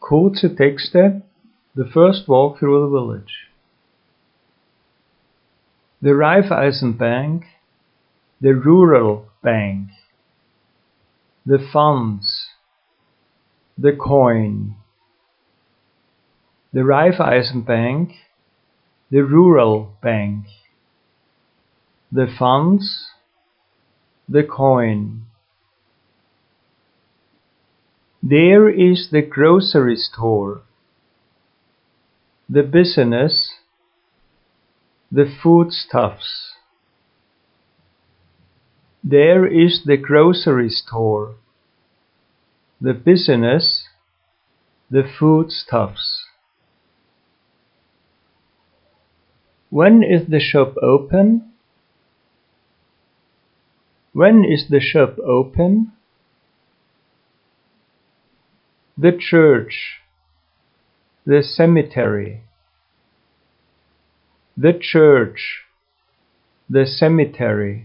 Kurze Texte. The first walk through the village. The Raiffeisenbank, the Rural Bank, the funds, the coin. The Raiffeisenbank, the Rural Bank, the funds, the coin. There is the grocery store, the business, the foodstuffs. There is the grocery store, the business, the foodstuffs. When is the shop open? When is the shop open? The church, the cemetery. The church, the cemetery.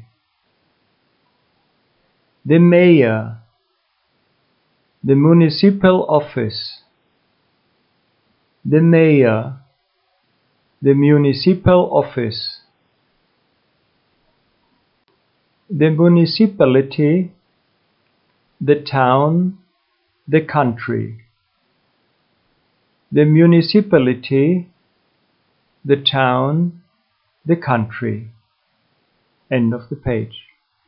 The mayor, the municipal office. The mayor, the municipal office. The municipality, the town, the country. The municipality, the town, the country. End of the page.